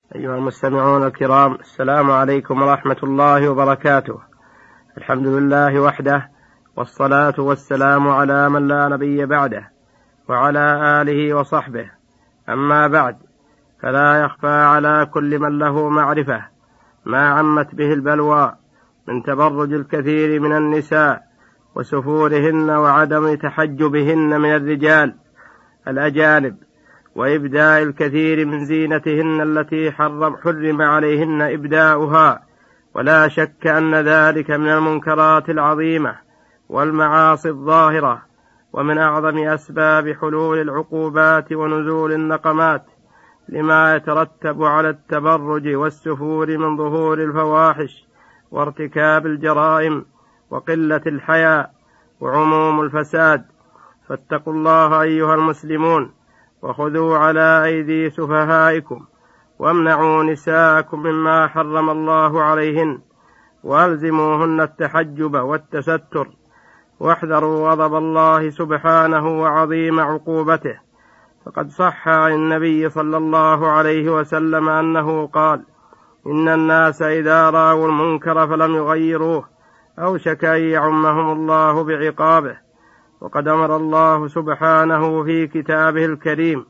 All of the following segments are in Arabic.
أيها المستمعون الكرام، السلام عليكم ورحمة الله وبركاته. الحمد لله وحده، والصلاة والسلام على من لا نبي بعده، وعلى آله وصحبه. أما بعد، فلا يخفى على كل من له معرفة ما عمت به البلوى من تبرج الكثير من النساء وسفورهن وعدم تحجبهن من الرجال الأجانب، وإبداء الكثير من زينتهن التي حرم عليهن إبداؤها. ولا شك أن ذلك من المنكرات العظيمة والمعاصي الظاهرة، ومن أعظم أسباب حلول العقوبات ونزول النقمات لما يترتب على التبرج والسفور من ظهور الفواحش وارتكاب الجرائم وقلة الحياء وعموم الفساد. فاتقوا الله أيها المسلمون، وخذوا على أيدي سفهائكم، وامنعوا نساءكم مما حرم الله عليهن، وألزموهن التحجب والتستر، واحذروا غضب الله سبحانه وعظيم عقوبته. فقد صح عن النبي صلى الله عليه وسلم أنه قال: إن الناس إذا رأوا المنكر فلم يغيروه أوشك أن يعمهم الله بعقابه. وقد أمر الله سبحانه في كتابه الكريم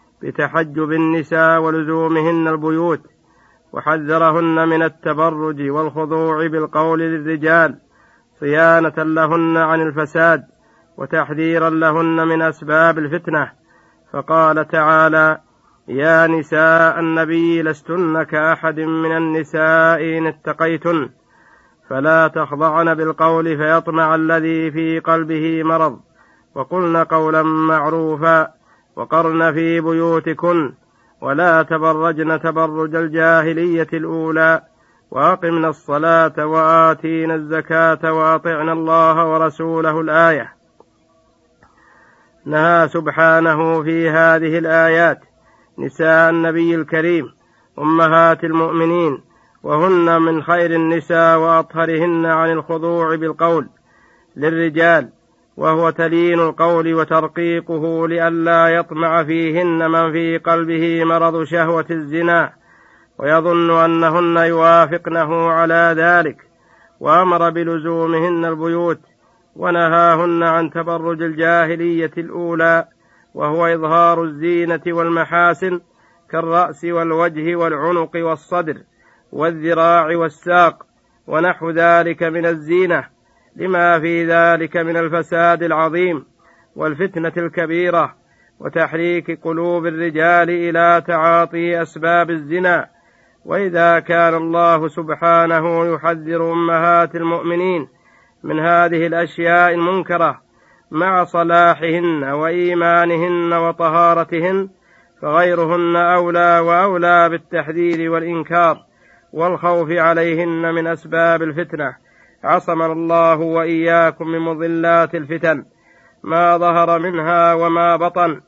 بتحجب النساء ولزومهن البيوت، وحذرهن من التبرج والخضوع بالقول للرجال صيانة لهن عن الفساد وتحذيرا لهن من أسباب الفتنة. فقال تعالى: يا نساء النبي لستن كأحد من النساء إن اتقيتن فلا تخضعن بالقول فيطمع الذي في قلبه مرض، وقلن قولا معروفا، وقرن في بيوتكن ولا تبرجن تبرج الجاهلية الأولى، وأقمنا الصلاة وآتينا الزكاة وأطعنا الله ورسوله. الآية. نهى سبحانه في هذه الآيات نساء النبي الكريم أمهات المؤمنين، وهن من خير النساء وأطهرهن عن الخضوع بالقول للرجال، وهو تلين القول وترقيقه لئلا يطمع فيهن من في قلبه مرض شهوة الزنا ويظن أنهن يوافقنه على ذلك. وأمر بلزومهن البيوت، ونهاهن عن تبرج الجاهلية الأولى، وهو إظهار الزينة والمحاسن كالرأس والوجه والعنق والصدر والذراع والساق ونحو ذلك من الزينة، لما في ذلك من الفساد العظيم والفتنة الكبيرة وتحريك قلوب الرجال إلى تعاطي أسباب الزنا. وإذا كان الله سبحانه يحذر أمهات المؤمنين من هذه الأشياء المنكرة مع صلاحهن وإيمانهن وطهارتهن، فغيرهن أولى وأولى بالتحذير والإنكار والخوف عليهن من أسباب الفتنة. عصمنا الله وإياكم من مضلات الفتن ما ظهر منها وما بطن.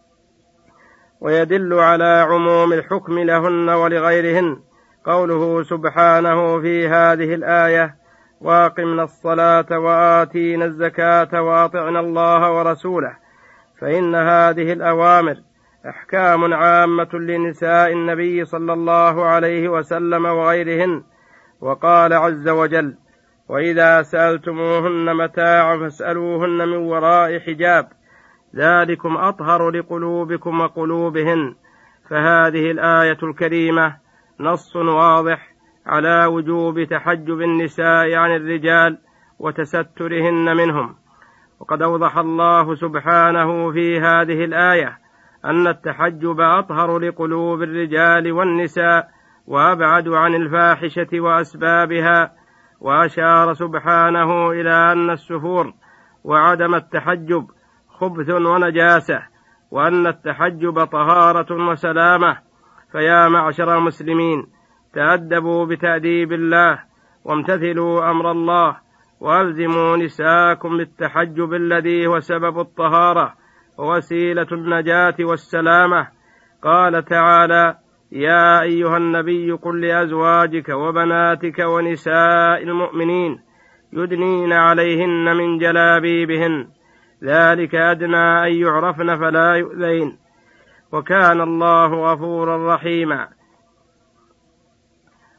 ويدل على عموم الحكم لهن ولغيرهن قوله سبحانه في هذه الآية: وأقمنا الصلاة وآتينا الزكاة وأطعنا الله ورسوله. فإن هذه الأوامر أحكام عامة لنساء النبي صلى الله عليه وسلم وغيرهن. وقال عز وجل: وإذا سألتموهن متاعا فاسألوهن من وراء حجاب ذلكم أطهر لقلوبكم وقلوبهن. فهذه الآية الكريمة نص واضح على وجوب تحجب النساء عن الرجال وتسترهن منهم. وقد أوضح الله سبحانه في هذه الآية أن التحجب أطهر لقلوب الرجال والنساء وأبعد عن الفاحشة وأسبابها. وأشار سبحانه إلى أن السفور وعدم التحجب خبث ونجاسة، وأن التحجب طهارة وسلامة. فيا معشر المسلمين، تأدبوا بتأديب الله وامتثلوا أمر الله، وألزموا نساءكم بالتحجب الذي هو سبب الطهارة ووسيلة النجاة والسلامة. قال تعالى: يا أيها النبي قل لأزواجك وبناتك ونساء المؤمنين يدنين عليهن من جلابيبهن ذلك أدنى أن يعرفن فلا يؤذين، وكان الله غفورا رحيما.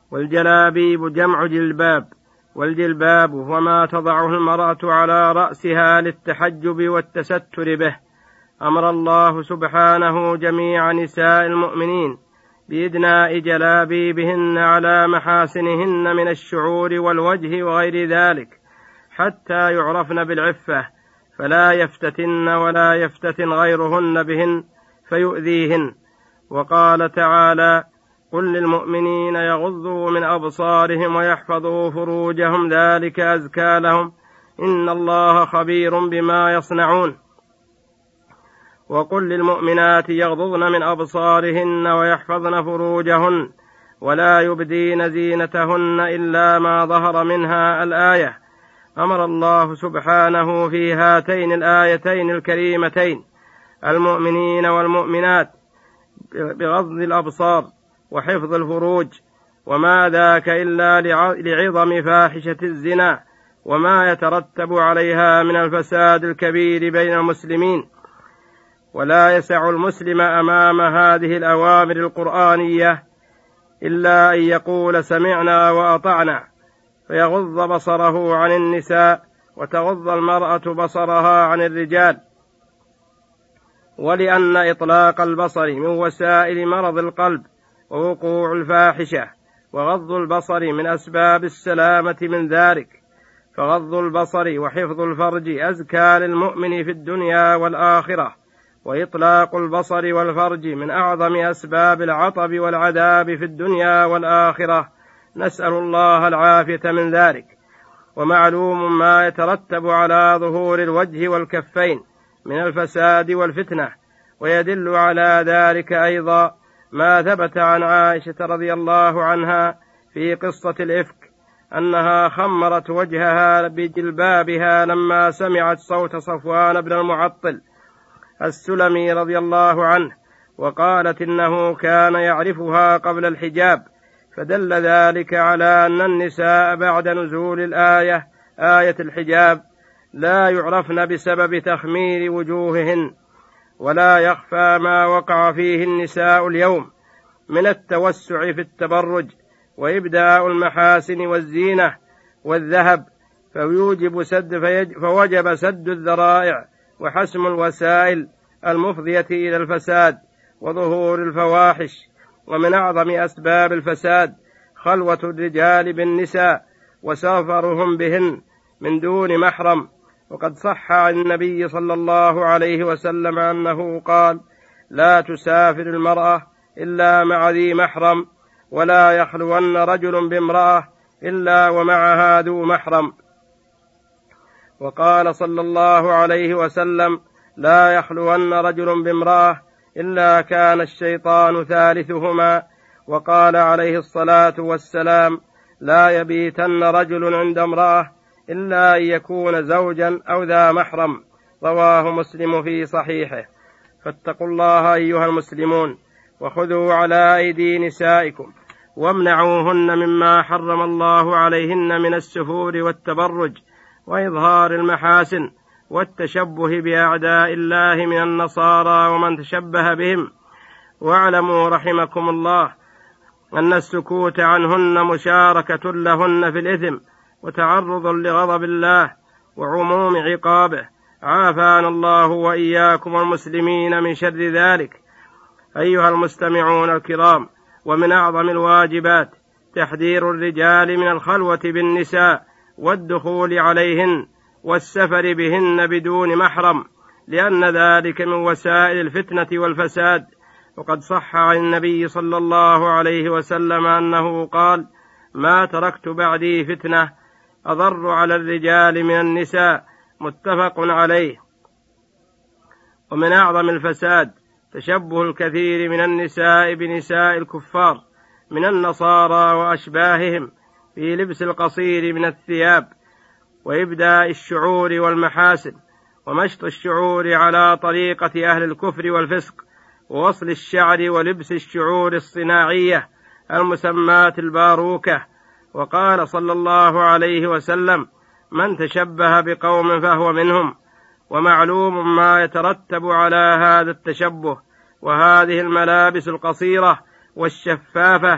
والجلابيب جمع جلباب، والجلباب هو ما تضعه المرأة على رأسها للتحجب والتستر به. أمر الله سبحانه جميع نساء المؤمنين بإدناء جلابيبهن على محاسنهن من الشعور والوجه وغير ذلك حتى يعرفن بالعفة، فلا يفتتن ولا يفتتن غيرهن بهن فيؤذيهن. وقال تعالى: قل للمؤمنين يغضوا من أبصارهم ويحفظوا فروجهم ذلك أزكى لهم إن الله خبير بما يصنعون. وقل للمؤمنات يغضضن من أبصارهن ويحفظن فروجهن ولا يبدين زينتهن إلا ما ظهر منها. الآية. أمر الله سبحانه في هاتين الآيتين الكريمتين المؤمنين والمؤمنات بغض الأبصار وحفظ الفروج، وما ذاك إلا لعظم فاحشة الزنا وما يترتب عليها من الفساد الكبير بين المسلمين. ولا يسع المسلم أمام هذه الأوامر القرآنية إلا أن يقول سمعنا وأطعنا، فيغض بصره عن النساء وتغض المرأة بصرها عن الرجال. ولأن إطلاق البصر من وسائل مرض القلب ووقوع الفاحشة، وغض البصر من أسباب السلامة من ذلك، فغض البصر وحفظ الفرج أزكى للمؤمن في الدنيا والآخرة، وإطلاق البصر والفرج من أعظم أسباب العطب والعذاب في الدنيا والآخرة، نسأل الله العافية من ذلك. ومعلوم ما يترتب على ظهور الوجه والكفين من الفساد والفتنة، ويدل على ذلك أيضا ما ثبت عن عائشة رضي الله عنها في قصة الإفك أنها خمرت وجهها بجلبابها لما سمعت صوت صفوان بن المعطل السلمي رضي الله عنه، وقالت إنه كان يعرفها قبل الحجاب، فدل ذلك على أن النساء بعد نزول الآية آية الحجاب لا يعرفن بسبب تخمير وجوههن. ولا يخفى ما وقع فيه النساء اليوم من التوسع في التبرج وإبداء المحاسن والزينة والذهب، فوجب سد الذرائع وحسم الوسائل المفضية إلى الفساد وظهور الفواحش. ومن أعظم أسباب الفساد خلوة الرجال بالنساء وسفرهم بهن من دون محرم. وقد صح عن النبي صلى الله عليه وسلم أنه قال: لا تسافر المرأة إلا مع ذي محرم، ولا يخلون رجل بامرأة إلا ومعها ذو محرم. وقال صلى الله عليه وسلم: لا يخلون رجل بامرأة إلا كان الشيطان ثالثهما. وقال عليه الصلاة والسلام: لا يبيتن رجل عند امرأة إلا أن يكون زوجا أو ذا محرم. رواه مسلم في صحيحه. فاتقوا الله أيها المسلمون، وخذوا على أيدي نسائكم وامنعوهن مما حرم الله عليهن من السفور والتبرج وإظهار المحاسن والتشبه بأعداء الله من النصارى ومن تشبه بهم. واعلموا رحمكم الله أن السكوت عنهن مشاركة لهن في الإثم وتعرض لغضب الله وعموم عقابه، عافانا الله وإياكم المسلمين من شر ذلك. أيها المستمعون الكرام، ومن أعظم الواجبات تحذير الرجال من الخلوة بالنساء والدخول عليهن والسفر بهن بدون محرم، لأن ذلك من وسائل الفتنة والفساد. وقد صح عن النبي صلى الله عليه وسلم أنه قال: ما تركت بعدي فتنة أضر على الرجال من النساء. متفق عليه. ومن أعظم الفساد تشبه الكثير من النساء بنساء الكفار من النصارى وأشباههم في لبس القصير من الثياب وإبداء الشعور والمحاسن ومشط الشعور على طريقة أهل الكفر والفسق ووصل الشعر ولبس الشعور الصناعية المسماة الباروكة. وقال صلى الله عليه وسلم: من تشبه بقوم فهو منهم. ومعلوم ما يترتب على هذا التشبه وهذه الملابس القصيرة والشفافة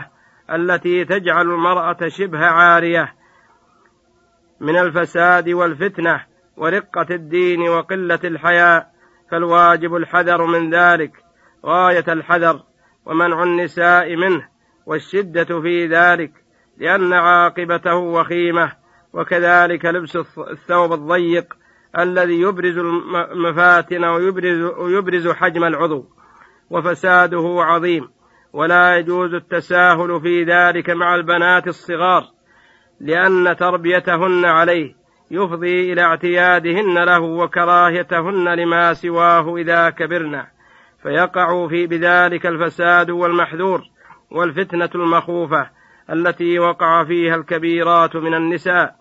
التي تجعل المرأة شبه عارية من الفساد والفتنة ورقة الدين وقلة الحياء، فالواجب الحذر من ذلك غاية الحذر، ومنع النساء منه والشدة في ذلك، لأن عاقبته وخيمة. وكذلك لبس الثوب الضيق الذي يبرز المفاتن ويبرز حجم العضو، وفساده عظيم، ولا يجوز التساهل في ذلك مع البنات الصغار، لأن تربيتهن عليه يفضي إلى اعتيادهن له وكراهيتهن لما سواه إذا كبرن، فيقع بذلك الفساد والمحذور والفتنة المخوفة التي وقع فيها الكبيرات من النساء،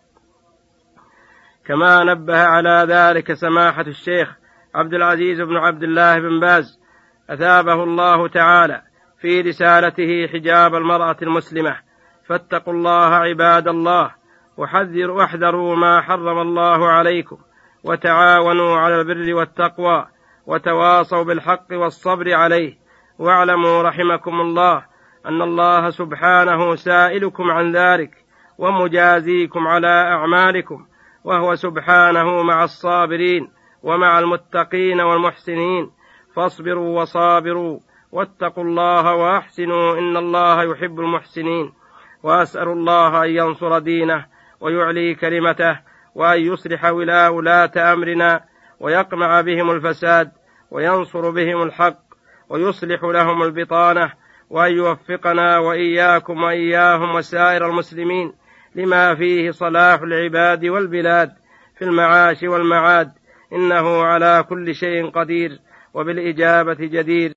كما نبه على ذلك سماحة الشيخ عبد العزيز بن عبد الله بن باز أثابه الله تعالى في رسالته حجاب المرأة المسلمة. فاتقوا الله عباد الله، واحذروا ما حرم الله عليكم، وتعاونوا على البر والتقوى، وتواصوا بالحق والصبر عليه. واعلموا رحمكم الله أن الله سبحانه سائلكم عن ذلك ومجازيكم على أعمالكم، وهو سبحانه مع الصابرين ومع المتقين والمحسنين، فاصبروا وصابروا واتقوا الله وأحسنوا إن الله يحب المحسنين. وأسأل الله أن ينصر دينه ويعلي كلمته، وأن يصلح ولاة أمرنا ويقمع بهم الفساد وينصر بهم الحق ويصلح لهم البطانة، وأن يوفقنا وإياكم وإياهم وسائر المسلمين لما فيه صلاح العباد والبلاد في المعاش والمعاد، إنه على كل شيء قدير وبالإجابة جدير.